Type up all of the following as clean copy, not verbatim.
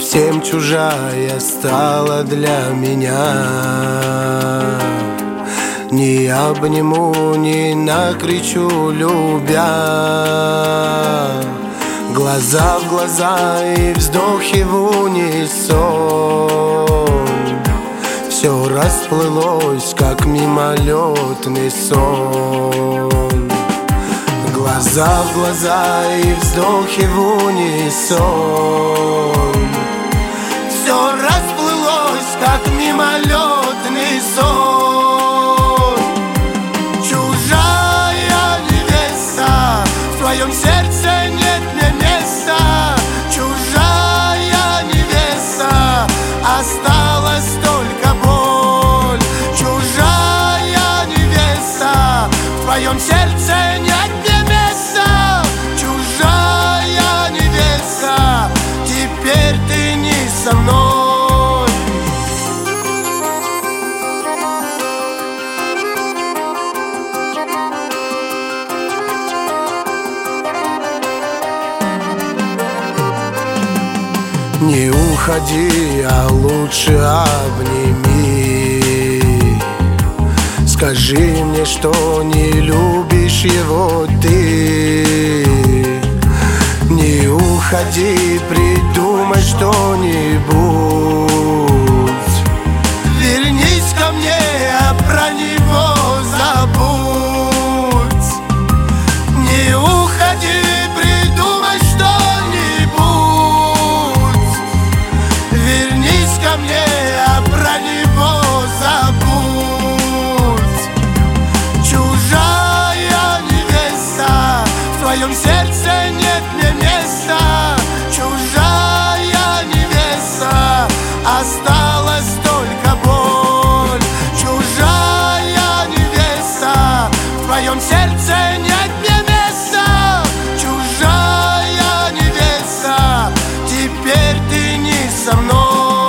совсем чужая стала для меня. Не обниму, не накричу, любя. Глаза в глаза и вздохи в унисон. Все расплылось, как мимолетный сон. Глаза в глаза и вздохи в унисон. Все расплылось, как мимолетный сон. Чужая невеста, в твоем сердце нет мне места. Чужая невеста, осталась только боль. Чужая невеста, в твоем сердце нет мне места. Чужая невеста, теперь ты не со мной. Не уходи, а лучше обними. Скажи мне, что не любишь его ты. Не уходи, придумай что-нибудь. Вернись ко мне, а про него забудь. Не уходи, придумай что-нибудь. Вернись ко мне, а про него забудь. Чужая невеста, в твоем сердце нет мне места. Чужая невеста, осталась только боль. Чужая невеста, в твоем сердце нет мне места. Чужая невеста, теперь ты не со мной.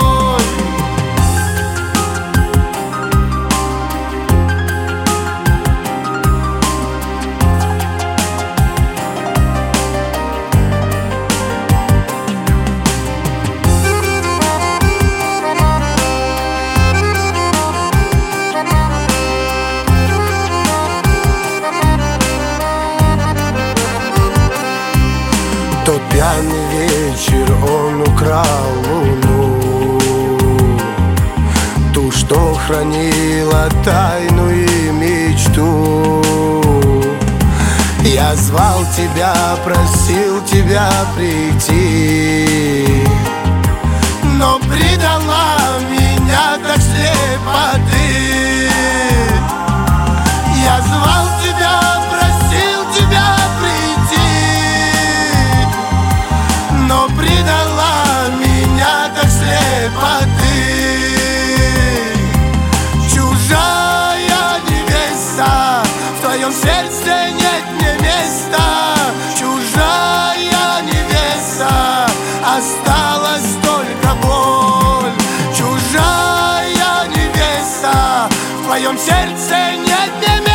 Тот пьяный вечер он украл луну, ту, что хранила тайну и мечту. Я звал тебя, просил тебя прийти, но предала меня так слепо ты. Я звал тебя, просил тебя прийти, но предала меня так слепо ты. Чужая невеста, в твоем сердце нет мне места. Чужая невеста, осталась только боль. Чужая невеста, в твоем сердце нет мне места.